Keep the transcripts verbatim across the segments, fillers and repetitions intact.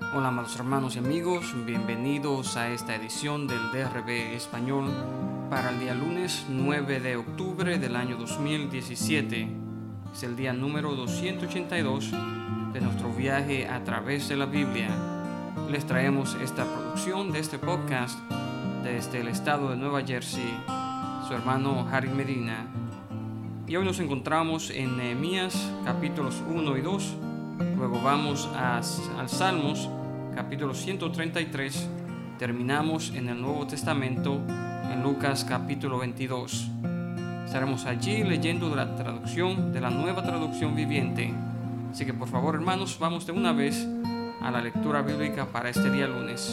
Hola amados hermanos y amigos, bienvenidos a esta edición del D R B Español para el día lunes nueve de octubre del año dos mil diecisiete. Es el día número doscientos ochenta y dos de nuestro viaje a través de la Biblia. Les traemos esta producción de este podcast desde el estado de Nueva Jersey, su hermano Harry Medina. Y hoy nos encontramos en Nehemías capítulos uno y dos. Luego vamos a, al Salmos capítulo ciento treinta y tres. Terminamos en el Nuevo Testamento en Lucas capítulo veintidós. Estaremos allí leyendo de la traducción de la Nueva Traducción Viviente. Así que por favor, hermanos, vamos de una vez a la lectura bíblica para este día lunes.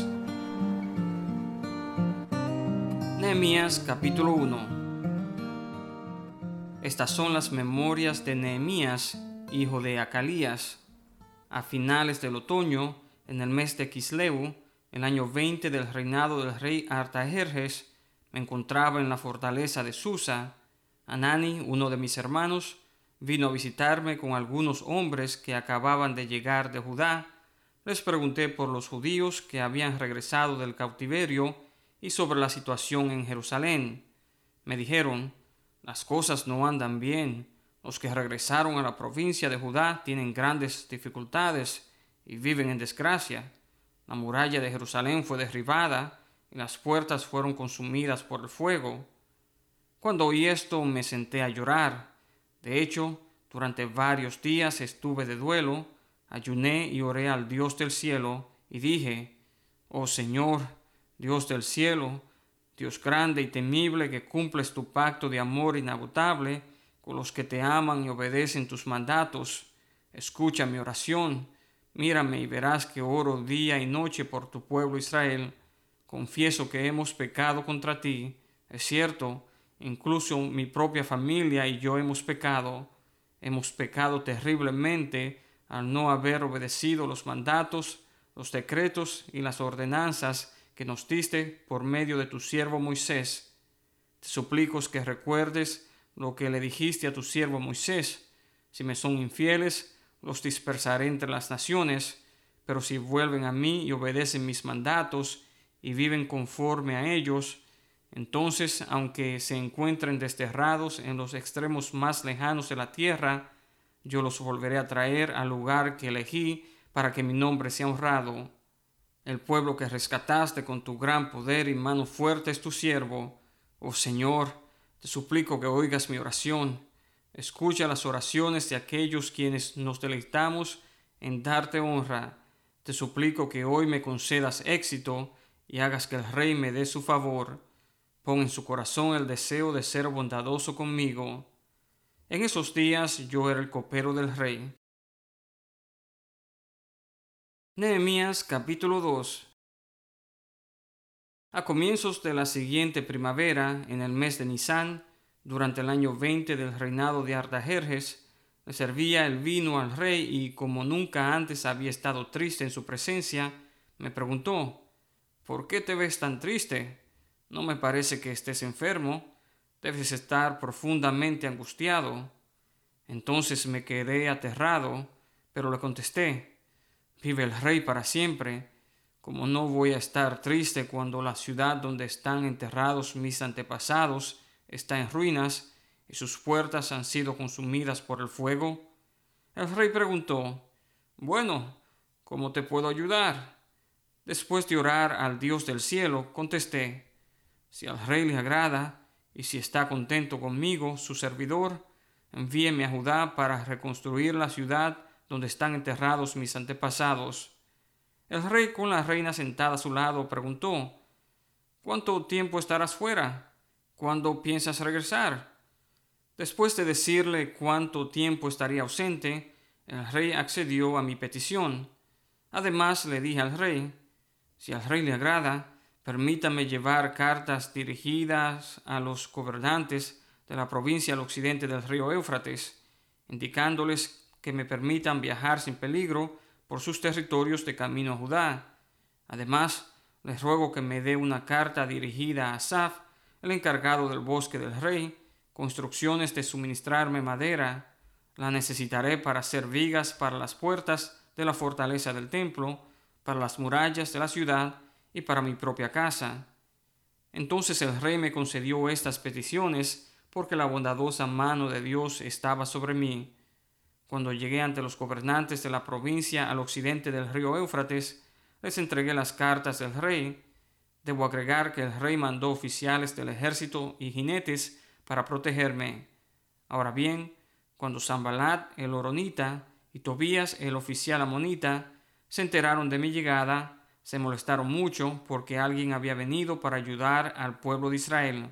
Nehemías capítulo uno. Estas son las memorias de Nehemías, hijo de Acalías. A finales del otoño, en el mes de Quisleu, el año veinte del reinado del rey Artajerjes, me encontraba en la fortaleza de Susa. Anani, uno de mis hermanos, vino a visitarme con algunos hombres que acababan de llegar de Judá. Les pregunté por los judíos que habían regresado del cautiverio y sobre la situación en Jerusalén. Me dijeron: las cosas no andan bien. Los que regresaron a la provincia de Judá tienen grandes dificultades y viven en desgracia. La muralla de Jerusalén fue derribada y las puertas fueron consumidas por el fuego. Cuando oí esto me senté a llorar. De hecho, durante varios días estuve de duelo, ayuné y oré al Dios del cielo y dije: oh Señor, Dios del cielo, Dios grande y temible, que cumples tu pacto de amor inagotable con los que te aman y obedecen tus mandatos, escucha mi oración. Mírame y verás que oro día y noche por tu pueblo Israel. Confieso que hemos pecado contra ti. Es cierto, incluso mi propia familia y yo hemos pecado. Hemos pecado terriblemente al no haber obedecido los mandatos, los decretos y las ordenanzas que nos diste por medio de tu siervo Moisés. Te suplico que recuerdes lo que le dijiste a tu siervo Moisés. Si me son infieles, los dispersaré entre las naciones, pero si vuelven a mí y obedecen mis mandatos y viven conforme a ellos, entonces, aunque se encuentren desterrados en los extremos más lejanos de la tierra, yo los volveré a traer al lugar que elegí para que mi nombre sea honrado. El pueblo que rescataste con tu gran poder y mano fuerte es tu siervo. Oh Señor, te suplico que oigas mi oración. Escucha las oraciones de aquellos quienes nos deleitamos en darte honra. Te suplico que hoy me concedas éxito y hagas que el rey me dé su favor. Pon en su corazón el deseo de ser bondadoso conmigo. En esos días yo era el copero del rey. Nehemías capítulo dos. A comienzos de la siguiente primavera, en el mes de Nisán, durante el año veinte del reinado de Artajerjes, le servía el vino al rey y, como nunca antes había estado triste en su presencia, me preguntó: ¿por qué te ves tan triste? No me parece que estés enfermo. Debes estar profundamente angustiado. Entonces me quedé aterrado, pero le contesté: vive el rey para siempre. Como no voy a estar triste cuando la ciudad donde están enterrados mis antepasados está en ruinas y sus puertas han sido consumidas por el fuego? El rey preguntó: bueno, ¿cómo te puedo ayudar? Después de orar al Dios del cielo, contesté: si al rey le agrada y si está contento conmigo, su servidor, envíeme a Judá para reconstruir la ciudad donde están enterrados mis antepasados. El rey, con la reina sentada a su lado, preguntó: ¿cuánto tiempo estarás fuera? ¿Cuándo piensas regresar? Después de decirle cuánto tiempo estaría ausente, el rey accedió a mi petición. Además le dije al rey: si al rey le agrada, permítame llevar cartas dirigidas a los gobernantes de la provincia al occidente del río Éufrates, indicándoles que me permitan viajar sin peligro por sus territorios de camino a Judá. Además, les ruego que me dé una carta dirigida a Asaf, el encargado del bosque del rey, con instrucciones de suministrarme madera. La necesitaré para hacer vigas para las puertas de la fortaleza del templo, para las murallas de la ciudad y para mi propia casa. Entonces el rey me concedió estas peticiones porque la bondadosa mano de Dios estaba sobre mí. Cuando llegué ante los gobernantes de la provincia al occidente del río Éufrates, les entregué las cartas del rey. Debo agregar que el rey mandó oficiales del ejército y jinetes para protegerme. Ahora bien, cuando Sanballat el horonita y Tobías el oficial amonita se enteraron de mi llegada, se molestaron mucho porque alguien había venido para ayudar al pueblo de Israel.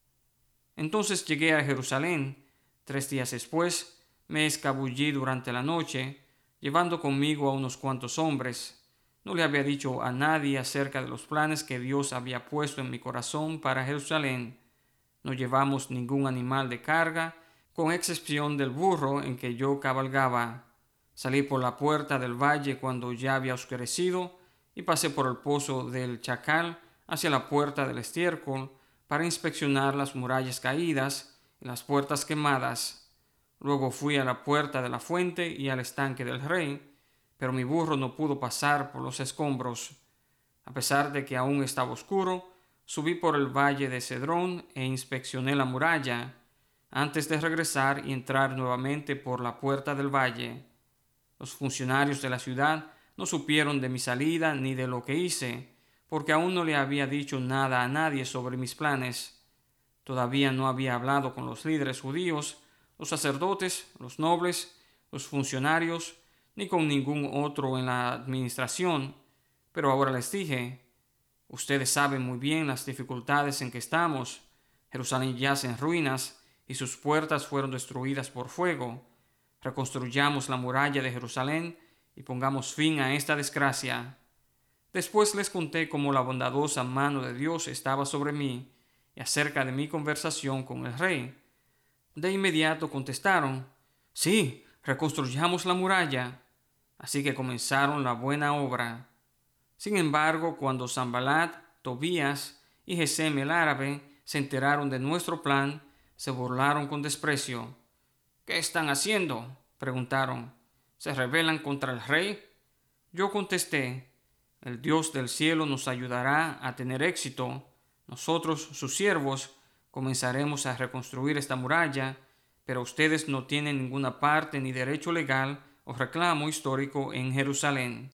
Entonces llegué a Jerusalén. Tres días después me escabullí durante la noche, llevando conmigo a unos cuantos hombres. No le había dicho a nadie acerca de los planes que Dios había puesto en mi corazón para Jerusalén. No llevamos ningún animal de carga, con excepción del burro en que yo cabalgaba. Salí por la puerta del valle cuando ya había oscurecido y pasé por el pozo del Chacal hacia la puerta del estiércol para inspeccionar las murallas caídas y las puertas quemadas. Luego fui a la puerta de la fuente y al estanque del rey, pero mi burro no pudo pasar por los escombros. A pesar de que aún estaba oscuro, subí por el valle de Cedrón e inspeccioné la muralla, antes de regresar y entrar nuevamente por la puerta del valle. Los funcionarios de la ciudad no supieron de mi salida ni de lo que hice, porque aún no le había dicho nada a nadie sobre mis planes. Todavía no había hablado con los líderes judíos, los sacerdotes, los nobles, los funcionarios, ni con ningún otro en la administración. Pero ahora les dije: ustedes saben muy bien las dificultades en que estamos. Jerusalén yace en ruinas y sus puertas fueron destruidas por fuego. Reconstruyamos la muralla de Jerusalén y pongamos fin a esta desgracia. Después les conté cómo la bondadosa mano de Dios estaba sobre mí y acerca de mi conversación con el rey. De inmediato contestaron: sí, reconstruyamos la muralla. Así que comenzaron la buena obra. Sin embargo, cuando Sanballat, Tobías y Gesem el árabe se enteraron de nuestro plan, se burlaron con desprecio. ¿Qué están haciendo?, preguntaron. ¿Se rebelan contra el rey? Yo contesté: el Dios del cielo nos ayudará a tener éxito. Nosotros, sus siervos, comenzaremos a reconstruir esta muralla, pero ustedes no tienen ninguna parte ni derecho legal o reclamo histórico en Jerusalén.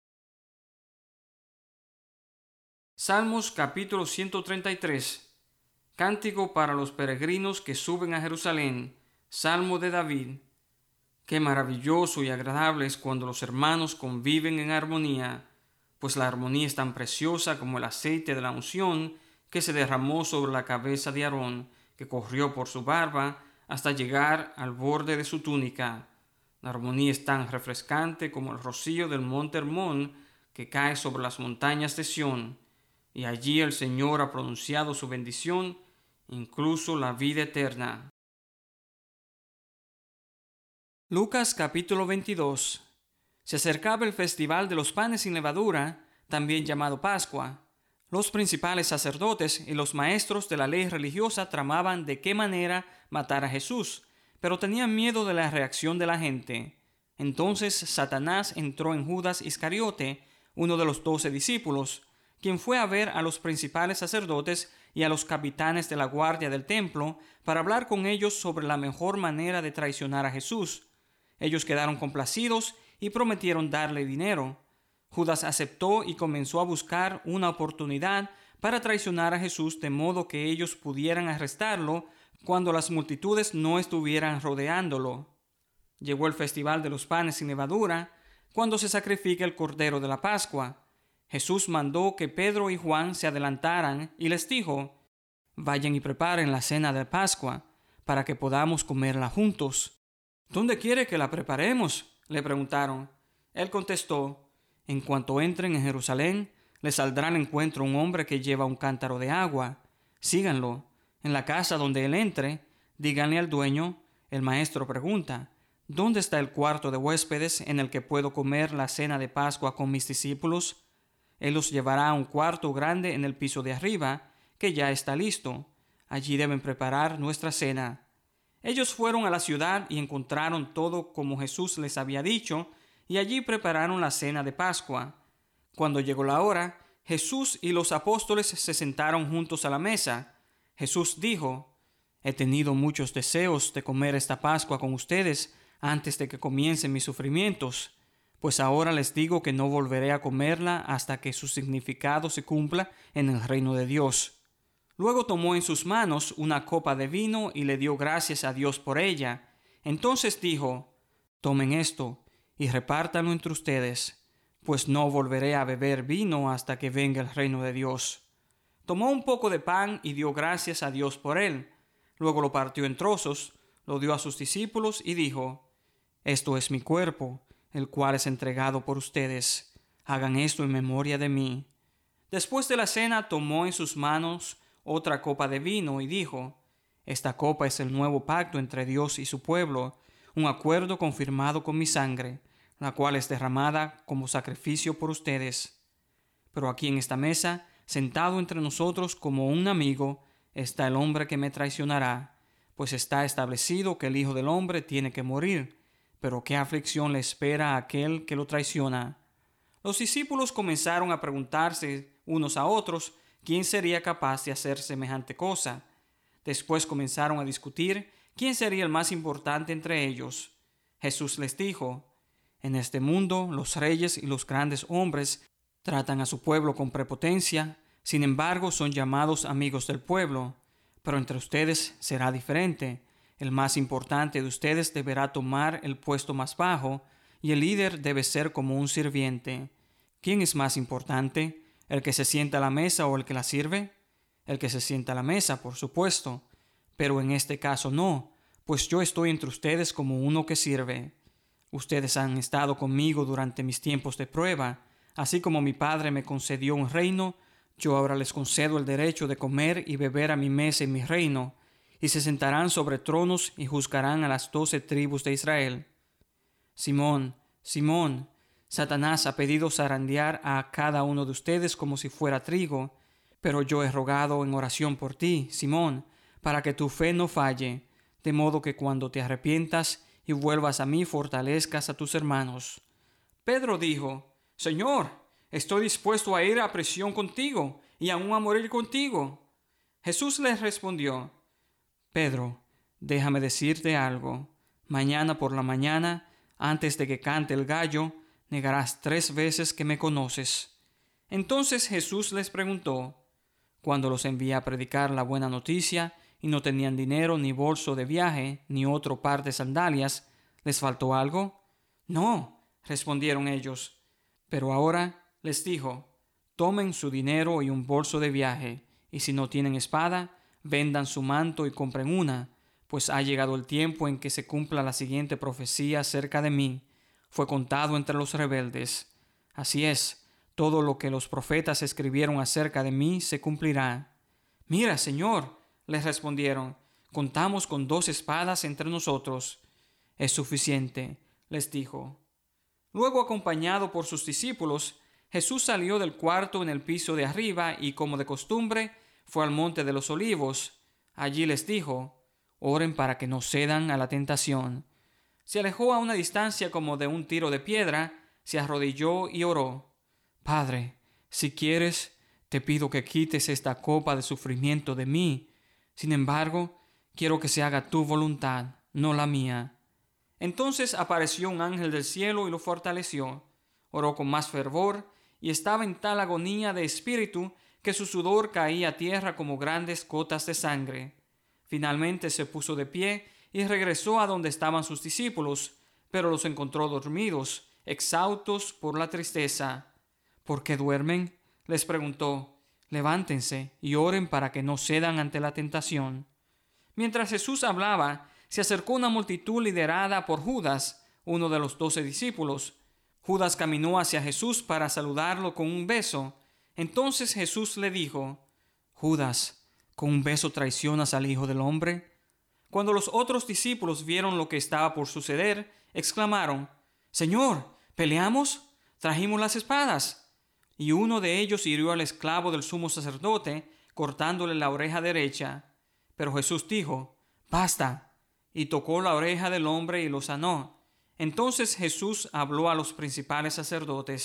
Salmos capítulo ciento treinta y tres. Cántico para los peregrinos que suben a Jerusalén. Salmo de David. Qué maravilloso y agradable es cuando los hermanos conviven en armonía, pues la armonía es tan preciosa como el aceite de la unción que se derramó sobre la cabeza de Aarón, que corrió por su barba hasta llegar al borde de su túnica. La armonía es tan refrescante como el rocío del monte Hermón que cae sobre las montañas de Sión, y allí el Señor ha pronunciado su bendición, incluso la vida eterna. Lucas capítulo veintidós. Se acercaba el festival de los panes sin levadura, también llamado Pascua. Los principales sacerdotes y los maestros de la ley religiosa tramaban de qué manera matar a Jesús, pero tenían miedo de la reacción de la gente. Entonces Satanás entró en Judas Iscariote, uno de los doce discípulos, quien fue a ver a los principales sacerdotes y a los capitanes de la guardia del templo para hablar con ellos sobre la mejor manera de traicionar a Jesús. Ellos quedaron complacidos y prometieron darle dinero. Judas aceptó y comenzó a buscar una oportunidad para traicionar a Jesús de modo que ellos pudieran arrestarlo cuando las multitudes no estuvieran rodeándolo. Llegó el festival de los panes sin levadura, cuando se sacrifica el cordero de la Pascua. Jesús mandó que Pedro y Juan se adelantaran y les dijo: vayan y preparen la cena de Pascua, para que podamos comerla juntos. ¿Dónde quiere que la preparemos?, le preguntaron. Él contestó: en cuanto entren en Jerusalén, les saldrá al encuentro un hombre que lleva un cántaro de agua. Síganlo. En la casa donde él entre, díganle al dueño: el maestro pregunta, ¿dónde está el cuarto de huéspedes en el que puedo comer la cena de Pascua con mis discípulos? Él los llevará a un cuarto grande en el piso de arriba, que ya está listo. Allí deben preparar nuestra cena. Ellos fueron a la ciudad y encontraron todo como Jesús les había dicho, y allí prepararon la cena de Pascua. Cuando llegó la hora, Jesús y los apóstoles se sentaron juntos a la mesa. Jesús dijo: He tenido muchos deseos de comer esta Pascua con ustedes antes de que comiencen mis sufrimientos, pues ahora les digo que no volveré a comerla hasta que su significado se cumpla en el reino de Dios. Luego tomó en sus manos una copa de vino y le dio gracias a Dios por ella. Entonces dijo: Tomen esto y repártanlo entre ustedes, pues no volveré a beber vino hasta que venga el reino de Dios. Tomó un poco de pan y dio gracias a Dios por él. Luego lo partió en trozos, lo dio a sus discípulos y dijo: Esto es mi cuerpo, el cual es entregado por ustedes. Hagan esto en memoria de mí. Después de la cena tomó en sus manos otra copa de vino y dijo: Esta copa es el nuevo pacto entre Dios y su pueblo, un acuerdo confirmado con mi sangre, la cual es derramada como sacrificio por ustedes. Pero aquí en esta mesa, sentado entre nosotros como un amigo, está el hombre que me traicionará, pues está establecido que el Hijo del Hombre tiene que morir, pero qué aflicción le espera a aquel que lo traiciona. Los discípulos comenzaron a preguntarse unos a otros quién sería capaz de hacer semejante cosa. Después comenzaron a discutir quién sería el más importante entre ellos. Jesús les dijo: En este mundo los reyes y los grandes hombres tratan a su pueblo con prepotencia, sin embargo son llamados amigos del pueblo. Pero entre ustedes será diferente. El más importante de ustedes deberá tomar el puesto más bajo, y el líder debe ser como un sirviente. ¿Quién es más importante, el que se sienta a la mesa o el que la sirve? El que se sienta a la mesa, por supuesto. Pero en este caso no, pues yo estoy entre ustedes como uno que sirve. Ustedes han estado conmigo durante mis tiempos de prueba. Así como mi Padre me concedió un reino, yo ahora les concedo el derecho de comer y beber a mi mesa en mi reino, y se sentarán sobre tronos y juzgarán a las doce tribus de Israel. Simón, Simón, Satanás ha pedido zarandear a cada uno de ustedes como si fuera trigo, pero yo he rogado en oración por ti, Simón, para que tu fe no falle, de modo que cuando te arrepientas y vuelvas a mí fortalezcas a tus hermanos. Pedro dijo: Señor, estoy dispuesto a ir a prisión contigo y aún a morir contigo. Jesús les respondió: Pedro, déjame decirte algo. Mañana por la mañana, antes de que cante el gallo, negarás tres veces que me conoces. Entonces Jesús les preguntó: Cuando los envié a predicar la buena noticia y no tenían dinero, ni bolso de viaje, ni otro par de sandalias, ¿les faltó algo? No, respondieron ellos. Pero ahora les dijo: Tomen su dinero y un bolso de viaje, y si no tienen espada, vendan su manto y compren una, pues ha llegado el tiempo en que se cumpla la siguiente profecía acerca de mí. Fue contado entre los rebeldes. Así es, todo lo que los profetas escribieron acerca de mí se cumplirá. Mira, Señor, les respondieron, contamos con dos espadas entre nosotros. Es suficiente, les dijo. Luego, acompañado por sus discípulos, Jesús salió del cuarto en el piso de arriba y, como de costumbre, fue al monte de los olivos. Allí les dijo: Oren para que no cedan a la tentación. Se alejó a una distancia como de un tiro de piedra, se arrodilló y oró: Padre, si quieres, te pido que quites esta copa de sufrimiento de mí. Sin embargo, quiero que se haga tu voluntad, no la mía. Entonces apareció un ángel del cielo y lo fortaleció. Oró con más fervor y estaba en tal agonía de espíritu que su sudor caía a tierra como grandes gotas de sangre. Finalmente se puso de pie y regresó a donde estaban sus discípulos, pero los encontró dormidos, exhaustos por la tristeza. ¿Por qué duermen?, les preguntó. Levántense y oren para que no cedan ante la tentación. Mientras Jesús hablaba, se acercó una multitud liderada por Judas, uno de los doce discípulos. Judas caminó hacia Jesús para saludarlo con un beso. Entonces Jesús le dijo: Judas, ¿con un beso traicionas al Hijo del Hombre? Cuando los otros discípulos vieron lo que estaba por suceder, exclamaron: Señor, ¿peleamos? Trajimos las espadas. Y uno de ellos hirió al esclavo del sumo sacerdote, cortándole la oreja derecha. Pero Jesús dijo: Basta. Y tocó la oreja del hombre y lo sanó. Entonces Jesús habló a los principales sacerdotes: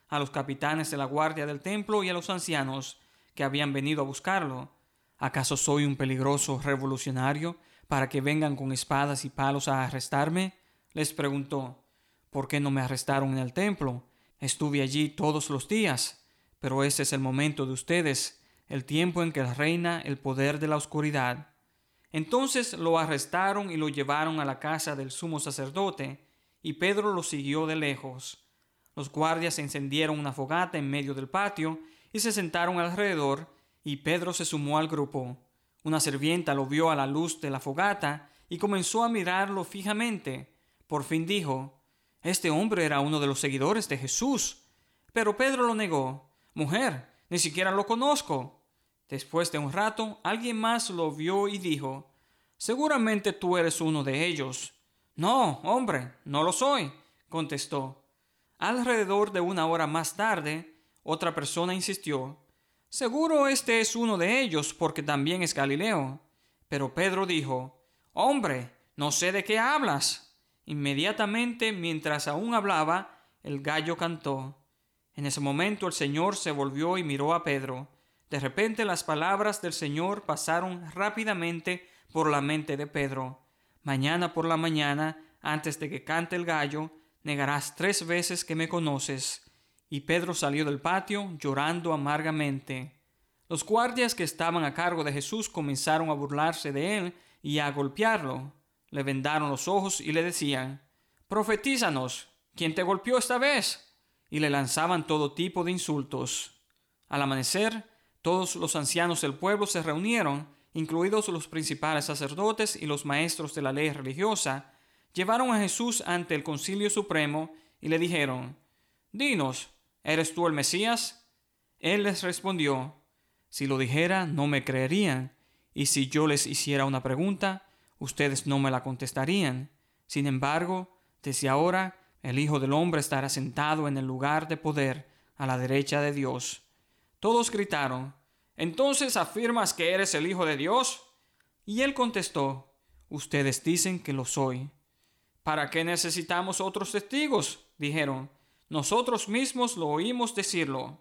a los capitanes de la guardia del templo y a los ancianos que habían venido a buscarlo. ¿Acaso soy un peligroso revolucionario para que vengan con espadas y palos a arrestarme? Les preguntó. ¿Por qué no me arrestaron en el templo? Estuve allí todos los días. Pero ese es el momento de ustedes, el tiempo en que reina el poder de la oscuridad. Entonces lo arrestaron y lo llevaron a la casa del sumo sacerdote, y Pedro lo siguió de lejos. Los guardias encendieron una fogata en medio del patio y se sentaron alrededor, y Pedro se sumó al grupo. Una sirvienta lo vio a la luz de la fogata y comenzó a mirarlo fijamente. Por fin dijo: «Este hombre era uno de los seguidores de Jesús». Pero Pedro lo negó. «Mujer, ni siquiera lo conozco». Después de un rato, alguien más lo vio y dijo: «Seguramente tú eres uno de ellos». «No, hombre, no lo soy», contestó. Alrededor de una hora más tarde, otra persona insistió: «Seguro este es uno de ellos, porque también es Galileo». Pero Pedro dijo: «Hombre, no sé de qué hablas». Inmediatamente, mientras aún hablaba, el gallo cantó. En ese momento el Señor se volvió y miró a Pedro. De repente las palabras del Señor pasaron rápidamente por la mente de Pedro. «Mañana por la mañana, antes de que cante el gallo, negarás tres veces que me conoces». Y Pedro salió del patio llorando amargamente. Los guardias que estaban a cargo de Jesús comenzaron a burlarse de él y a golpearlo. Le vendaron los ojos y le decían: «Profetízanos, ¿quién te golpeó esta vez?». Y le lanzaban todo tipo de insultos. Al amanecer, todos los ancianos del pueblo se reunieron, incluidos los principales sacerdotes y los maestros de la ley religiosa. Llevaron a Jesús ante el Concilio Supremo y le dijeron: «Dinos, ¿eres tú el Mesías?». Él les respondió: «Si lo dijera, no me creerían, y si yo les hiciera una pregunta, ustedes no me la contestarían. Sin embargo, desde ahora, el Hijo del Hombre estará sentado en el lugar de poder, a la derecha de Dios». Todos gritaron: «¿Entonces afirmas que eres el Hijo de Dios?». Y él contestó: «Ustedes dicen que lo soy». «¿Para qué necesitamos otros testigos?», dijeron. «Nosotros mismos lo oímos decirlo».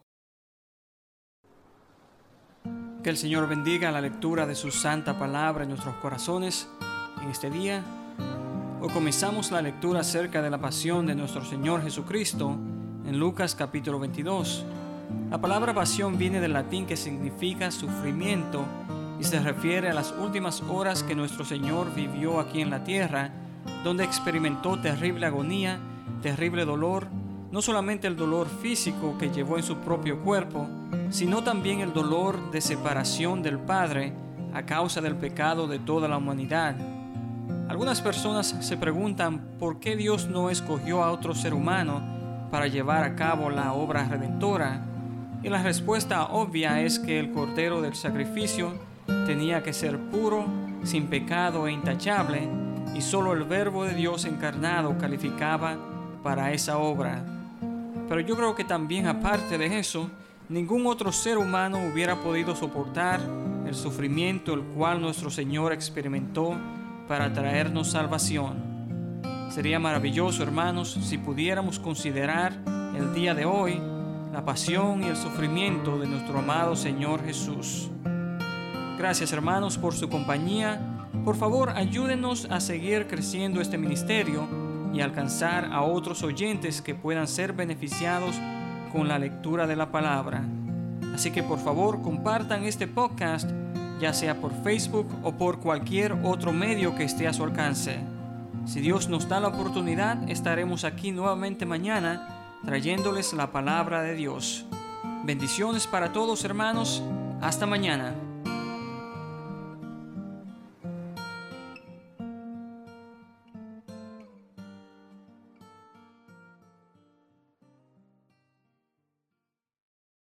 Que el Señor bendiga la lectura de su santa palabra en nuestros corazones en este día. Hoy comenzamos la lectura acerca de la pasión de nuestro Señor Jesucristo en Lucas capítulo veintidós. La palabra pasión viene del latín que significa sufrimiento y se refiere a las últimas horas que nuestro Señor vivió aquí en la tierra, donde experimentó terrible agonía, terrible dolor, no solamente el dolor físico que llevó en su propio cuerpo, sino también el dolor de separación del Padre a causa del pecado de toda la humanidad. Algunas personas se preguntan por qué Dios no escogió a otro ser humano para llevar a cabo la obra redentora, y la respuesta obvia es que el Cordero del Sacrificio tenía que ser puro, sin pecado e intachable, y solo el Verbo de Dios encarnado calificaba para esa obra. Pero yo creo que también, aparte de eso, ningún otro ser humano hubiera podido soportar el sufrimiento el cual nuestro Señor experimentó para traernos salvación. Sería maravilloso, hermanos, si pudiéramos considerar el día de hoy la pasión y el sufrimiento de nuestro amado Señor Jesús. Gracias, hermanos, por su compañía. Por favor, ayúdenos a seguir creciendo este ministerio y alcanzar a otros oyentes que puedan ser beneficiados con la lectura de la palabra. Así que por favor compartan este podcast, ya sea por Facebook o por cualquier otro medio que esté a su alcance. Si Dios nos da la oportunidad, estaremos aquí nuevamente mañana trayéndoles la palabra de Dios. Bendiciones para todos, hermanos. Hasta mañana.